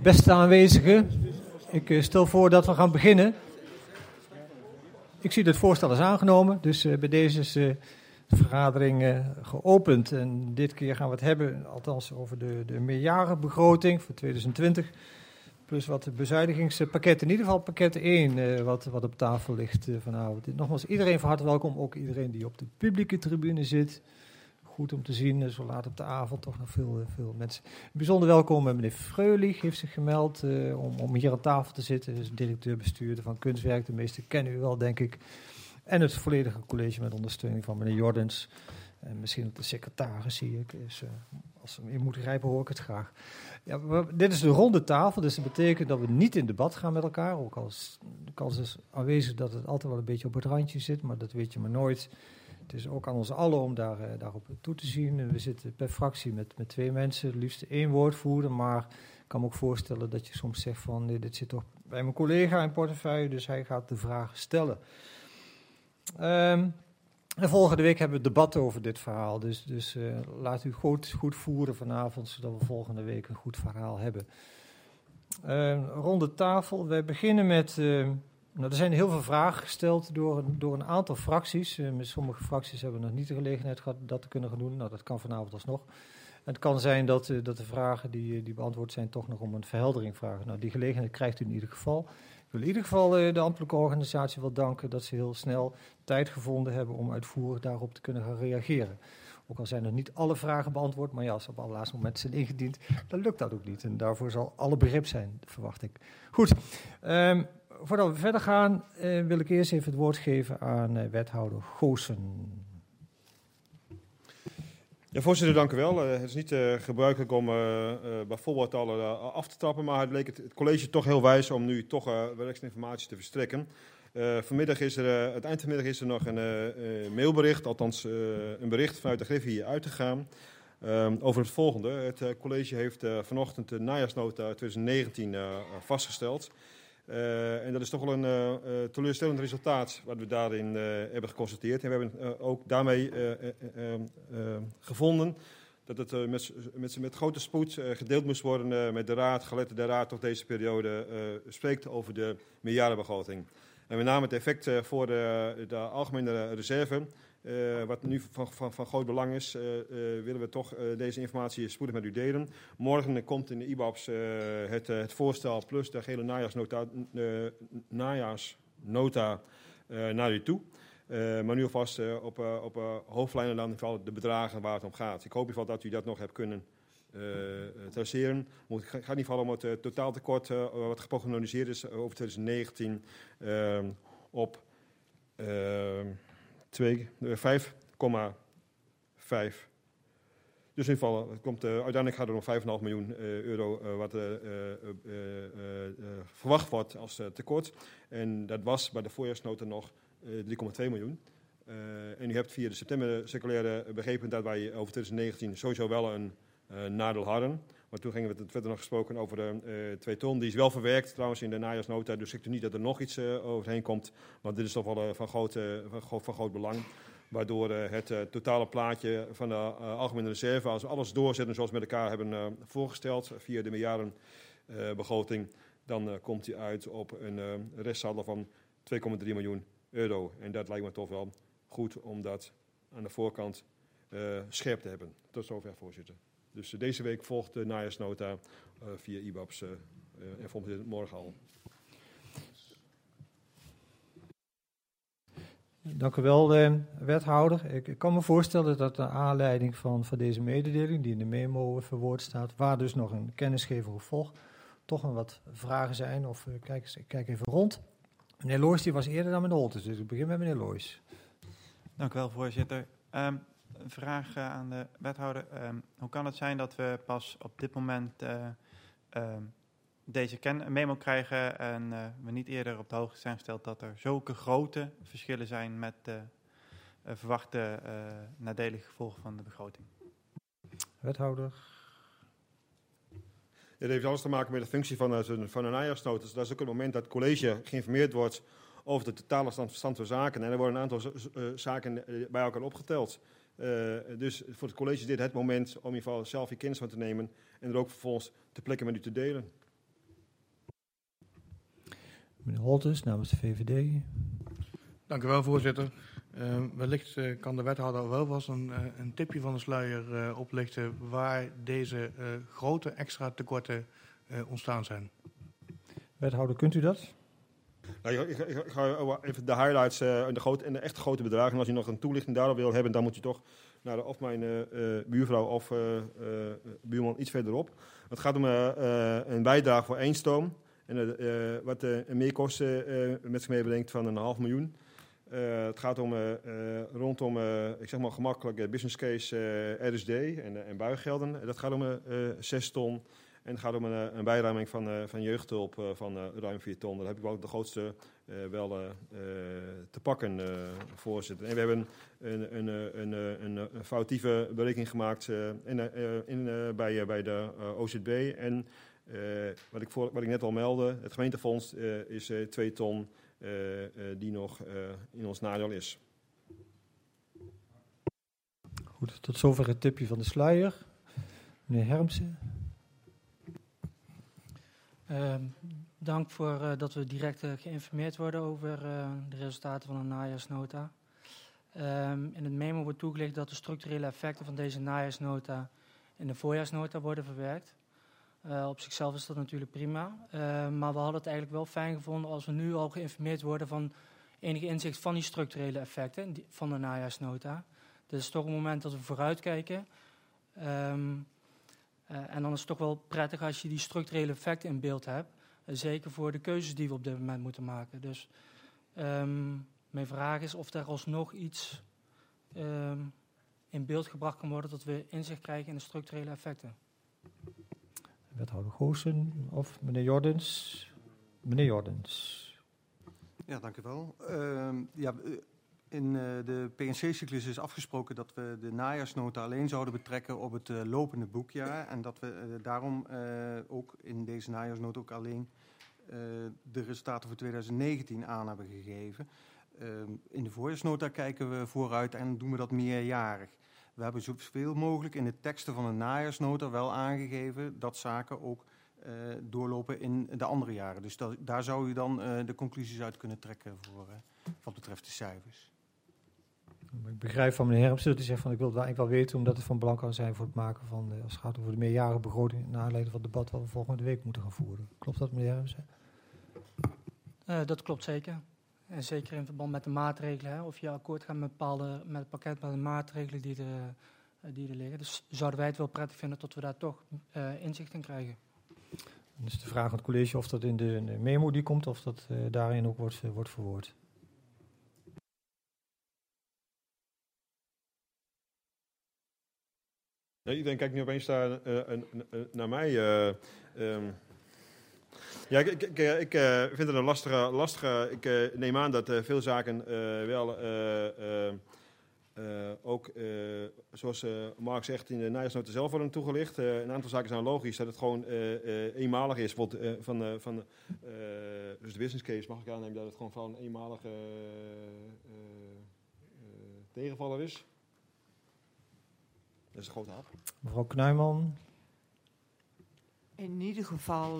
Beste aanwezigen, ik stel voor dat we gaan beginnen. Ik zie dat het voorstel is aangenomen, dus bij deze is de vergadering geopend. En dit keer gaan we het hebben, althans over de meerjarenbegroting voor 2020. Plus wat bezuinigingspakketten, in ieder geval pakket 1 wat op tafel ligt vanavond. Nogmaals, iedereen van harte welkom, ook iedereen die op de publieke tribune zit. Goed om te zien, zo laat op de avond toch nog veel mensen. Bijzonder welkom meneer Freulich, heeft zich gemeld om hier aan tafel te zitten. Hij is directeur-bestuurder van Kunstwerk, de meeste kennen u wel denk ik. En het volledige college met ondersteuning van meneer Jordens. En misschien ook de secretaris zie ik. Dus, als ze hem in moeten grijpen hoor ik het graag. Ja, dit is de ronde tafel, dus dat betekent dat we niet in debat gaan met elkaar. Ook als de kans is aanwezig dat het altijd wel een beetje op het randje zit, maar dat weet je maar nooit. Het is ook aan ons allen om daarop toe te zien. We zitten per fractie met 2 mensen, het liefst 1 woordvoerder. Maar ik kan me ook voorstellen dat je soms zegt van nee, dit zit toch bij mijn collega in portefeuille, dus hij gaat de vraag stellen. En volgende week hebben we het debat over dit verhaal. Dus laat u goed voeren vanavond, zodat we volgende week een goed verhaal hebben. Rond de tafel, wij beginnen met... er zijn heel veel vragen gesteld door een aantal fracties. Met sommige fracties hebben we nog niet de gelegenheid gehad dat te kunnen gaan doen. Nou, dat kan vanavond alsnog. En het kan zijn dat de vragen die beantwoord zijn toch nog om een verheldering vragen. Nou, die gelegenheid krijgt u in ieder geval. Ik wil in ieder geval de ambtelijke organisatie wel danken dat ze heel snel tijd gevonden hebben om uitvoerig daarop te kunnen gaan reageren. Ook al zijn er niet alle vragen beantwoord, maar ja, als ze op het allerlaatste moment zijn ingediend, dan lukt dat ook niet. En daarvoor zal alle begrip zijn, verwacht ik. Goed. Voordat we verder gaan, wil ik eerst even het woord geven aan wethouder Goossen. Ja, voorzitter, dank u wel. Het is niet gebruikelijk om bijvoorbeeld al af te trappen, maar het leek het college toch heel wijs om nu toch wel extra informatie te verstrekken. Vanmiddag is er, het eind vanmiddag is er nog een mailbericht, althans een bericht vanuit de Griffie uitgegaan. Over het volgende. Het college heeft vanochtend de najaarsnota 2019 vastgesteld. En dat is toch wel een teleurstellend resultaat wat we daarin hebben geconstateerd. En we hebben ook daarmee gevonden dat het met grote spoed gedeeld moest worden met de raad, gelet dat de raad toch deze periode spreekt over de meerjarenbegroting. En met name het effect voor de algemene reserve, wat nu van groot belang is, willen we toch deze informatie spoedig met u delen. Morgen komt in de IBABS het voorstel plus de gele najaarsnota naar u toe. Maar nu alvast op hoofdlijnen dan in ieder geval de bedragen waar het om gaat. Ik hoop in ieder geval dat u dat nog hebt kunnen traceren. Het gaat in ieder geval om het totaaltekort wat geprognosticeerd is over 2019 op 5,5. Dus in ieder geval, uiteindelijk gaat het om €5,5 miljoen wat verwacht wordt als tekort. En dat was bij de voorjaarsnota nog 3,2 miljoen. En u hebt via de september-circulaire begrepen dat wij over 2019 sowieso wel een nadeel hadden. Maar toen gingen we het verder nog gesproken over de 2 ton. Die is wel verwerkt trouwens in de najaarsnota. Dus ik denk niet dat er nog iets overheen komt. Maar dit is toch wel van groot belang. Waardoor het totale plaatje van de algemene reserve, als we alles doorzetten zoals we met elkaar hebben voorgesteld via de meerjarenbegroting, dan komt hij uit op een restsaldo van €2,3 miljoen. En dat lijkt me toch wel goed om dat aan de voorkant scherp te hebben. Tot zover, voorzitter. Dus deze week volgt de najaarsnota via IBABS en volgt dit morgen al. Dank u wel, wethouder. Ik kan me voorstellen dat naar aanleiding van deze mededeling, die in de memo verwoord staat, waar dus nog een kennisgeving volgt, toch nog wat vragen zijn. Of kijk even rond. Meneer Loijs, die was eerder dan meneer Holtes, dus ik begin met meneer Loijs. Dank u wel, voorzitter. Een vraag aan de wethouder. Hoe kan het zijn dat we pas op dit moment deze memo krijgen en we niet eerder op de hoogte zijn gesteld dat er zulke grote verschillen zijn met de verwachte nadelige gevolgen van de begroting? Wethouder. Het heeft alles te maken met de functie van een najaarsnota. Dus dat is ook het moment dat het college geïnformeerd wordt over de totale stand van zaken. En er worden een aantal zaken bij elkaar opgeteld. Dus voor het college is dit het moment om in ieder geval zelf je kennis van te nemen en er ook vervolgens ter plekke met u te delen. Meneer Holtes namens de VVD. Dank u wel, voorzitter. Wellicht kan de wethouder wel vast een tipje van de sluier oplichten waar deze grote extra tekorten ontstaan zijn. Wethouder, kunt u dat? Nou, ik ga even de highlights en de echt grote bedragen. En als u nog een toelichting daarop wil hebben, dan moet u toch naar of mijn buurvrouw of buurman iets verderop. Het gaat om een bijdrage voor Eemstoom. En wat een meerkosten met zich meebrengt van 500.000. Het gaat om rondom, ik zeg maar gemakkelijk, business case RSD en buigelden. Dat gaat om 6 ton. En het gaat om een bijruiming van jeugdhulp van ruim 4 ton. Daar heb ik wel de grootste te pakken, voorzitter. En we hebben een foutieve berekening gemaakt bij de OZB. En wat ik net al meldde, het gemeentefonds is 2 ton die nog in ons nadeel is. Goed, tot zover het tipje van de sluier. Meneer Hermsen. Dank voor dat we direct geïnformeerd worden over de resultaten van de najaarsnota. In het memo wordt toegelicht dat de structurele effecten van deze najaarsnota in de voorjaarsnota worden verwerkt. Op zichzelf is dat natuurlijk prima, maar we hadden het eigenlijk wel fijn gevonden als we nu al geïnformeerd worden van enige inzicht van die structurele effecten van de najaarsnota. Dus het is toch een moment dat we vooruitkijken. En dan is het toch wel prettig als je die structurele effecten in beeld hebt. Zeker voor de keuzes die we op dit moment moeten maken. Dus mijn vraag is of er alsnog iets in beeld gebracht kan worden dat we inzicht krijgen in de structurele effecten. Wethouder Goossen of meneer Jordens. Meneer Jordens. Ja, dank u wel. In de PNC-cyclus is afgesproken dat we de najaarsnota alleen zouden betrekken op het lopende boekjaar. En dat we daarom ook in deze najaarsnota ook alleen de resultaten voor 2019 aan hebben gegeven. In de voorjaarsnota kijken we vooruit en doen we dat meerjarig. We hebben zoveel mogelijk in de teksten van de najaarsnota wel aangegeven dat zaken ook doorlopen in de andere jaren. Dus daar zou u dan de conclusies uit kunnen trekken voor wat betreft de cijfers. Ik begrijp van meneer Hermsen dat hij zegt van ik wil het eigenlijk wel weten omdat het van belang kan zijn voor het maken van, als het gaat over de meerjarige begroting, naar aanleiding van het debat wat we volgende week moeten gaan voeren. Klopt dat, meneer Hermsen? Dat klopt zeker. En zeker in verband met de maatregelen, hè, of je akkoord gaat met het pakket met de maatregelen die er liggen. Dus zouden wij het wel prettig vinden dat we daar toch inzicht in krijgen. Dan is de vraag aan het college of dat in de memo die komt of dat daarin ook wordt verwoord. Nee, iedereen kijkt nu opeens naar mij. Ja, ik vind het een lastige. Ik neem aan dat veel zaken wel ook, zoals Mark zegt, in de najaarsnota zelf worden toegelicht. Een aantal zaken zijn logisch dat het gewoon eenmalig is. Dus de business case mag ik aannemen dat het gewoon van een eenmalige tegenvaller is. Dat is een grote hap. Mevrouw Knuijman. In ieder geval,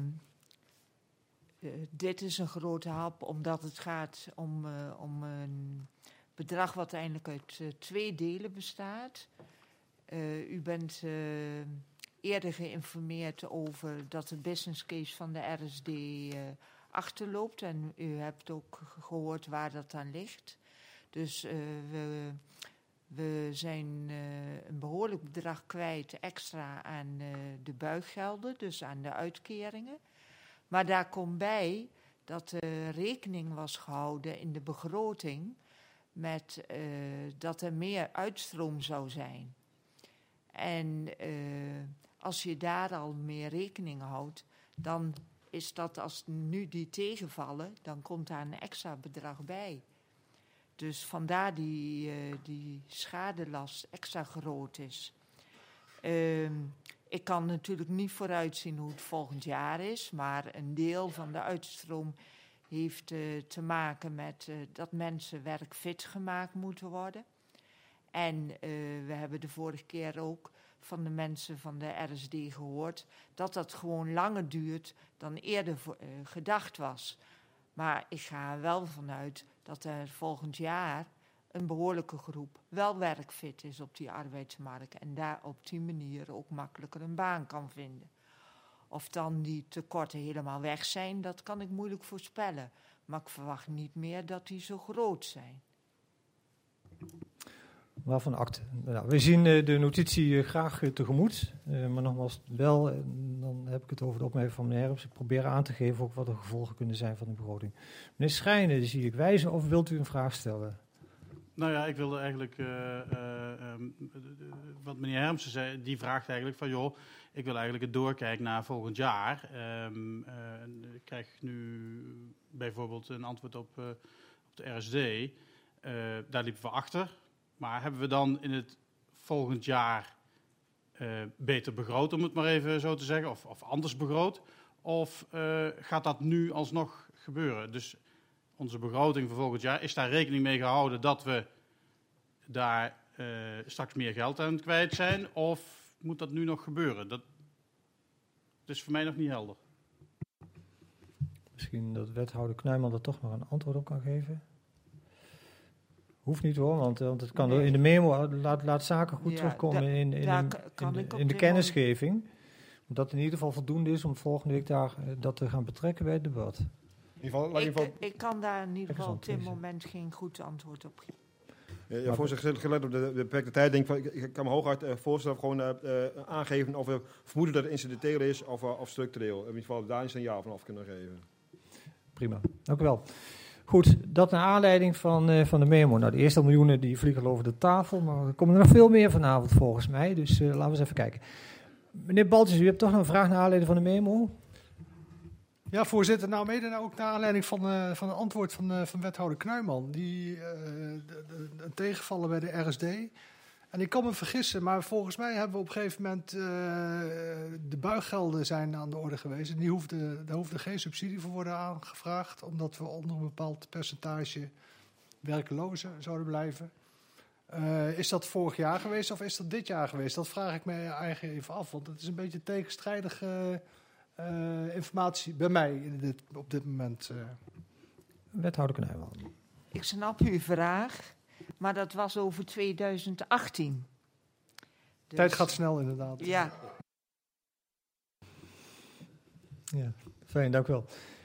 dit is een grote hap omdat het gaat om een bedrag wat eigenlijk uit 2 delen bestaat. U bent eerder geïnformeerd over dat de business case van de RSD achterloopt. En u hebt ook gehoord waar dat aan ligt. Dus we zijn een behoorlijk bedrag kwijt extra aan de buiggelden, dus aan de uitkeringen. Maar daar komt bij dat er rekening was gehouden in de begroting met dat er meer uitstroom zou zijn. En als je daar al meer rekening houdt, dan is dat als nu die tegenvallen, dan komt daar een extra bedrag bij. Dus vandaar die schadelast extra groot is. Ik kan natuurlijk niet vooruitzien hoe het volgend jaar is, maar een deel van de uitstroom heeft te maken met dat mensen werkfit gemaakt moeten worden. En we hebben de vorige keer ook van de mensen van de RSD gehoord dat dat gewoon langer duurt dan eerder gedacht was. Maar ik ga er wel vanuit dat er volgend jaar een behoorlijke groep wel werkfit is op die arbeidsmarkt. En daar op die manier ook makkelijker een baan kan vinden. Of dan die tekorten helemaal weg zijn, dat kan ik moeilijk voorspellen. Maar ik verwacht niet meer dat die zo groot zijn. Waarvan akte? Nou, we zien de notitie graag tegemoet. Maar nogmaals, wel, dan heb ik het over de opmerking van meneer Herms. Ik probeer aan te geven ook wat de gevolgen kunnen zijn van de begroting. Meneer Schijnen, zie ik wijzen, of wilt u een vraag stellen? Nou ja, ik wilde eigenlijk, wat meneer Hermsen zei, die vraagt eigenlijk van, joh, ik wil eigenlijk het doorkijken naar volgend jaar. Ik krijg nu bijvoorbeeld een antwoord op de RSD. Daar liepen we achter. Maar hebben we dan in het volgend jaar beter begroot, om het maar even zo te zeggen, of anders begroot? Of gaat dat nu alsnog gebeuren? Dus onze begroting voor volgend jaar, is daar rekening mee gehouden dat we daar straks meer geld aan kwijt zijn? Of moet dat nu nog gebeuren? Dat is voor mij nog niet helder. Misschien dat wethouder Knuijman er toch nog een antwoord op kan geven. Hoeft niet hoor, want het kan in de memo, laat zaken goed terugkomen in de kennisgeving. Dat het in ieder geval voldoende is om volgende week dat te gaan betrekken bij het debat. Ik kan daar in ieder geval op dit moment geen goed antwoord op geven. Ja, voorzitter, gelet op de beperkte tijd, denk ik kan me hooguit voorstellen gewoon aangeven of we vermoeden dat het incidenteel is of structureel. In ieder geval daar eens een ja van af kunnen geven. Prima, dank u wel. Goed, dat naar aanleiding van de memo. Nou, de eerste miljoenen die vliegen al over de tafel, maar er komen er nog veel meer vanavond volgens mij. Dus laten we eens even kijken. Meneer Baltjes, u hebt toch nog een vraag naar aanleiding van de memo? Ja, voorzitter. Nou, mede ook naar aanleiding van het antwoord van wethouder Knuijman. Die een tegenvallen bij de RSD. En ik kan me vergissen, maar volgens mij hebben we op een gegeven moment de buiggelden zijn aan de orde geweest. En daar hoefde geen subsidie voor worden aangevraagd, omdat we onder een bepaald percentage werklozen zouden blijven. Is dat vorig jaar geweest of is dat dit jaar geweest? Dat vraag ik me eigenlijk even af, want het is een beetje tegenstrijdige informatie bij mij op dit moment. Wethouder Knuijman. Ik snap uw vraag, maar dat was over 2018. Dus, tijd gaat snel inderdaad. Ja. Ja, fijn, dank u wel.